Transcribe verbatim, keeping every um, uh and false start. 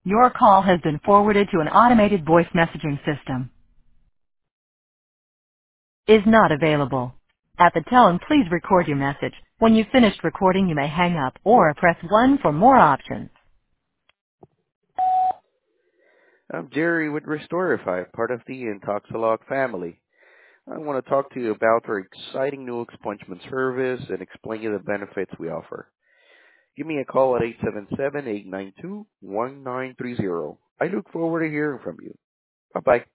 Your call has been forwarded to an automated voice messaging system. Is not available. At the tone, please record your message. When you've finished recording, you may hang up or press one for more options. I'm Jerry with Restorify, part of the Intoxilog family. I want to talk to you about our exciting new expungement service and explain you the benefits we offer. Give me a call at eight seven seven, eight nine two, one nine three zero. I look forward to hearing from you. Bye-bye.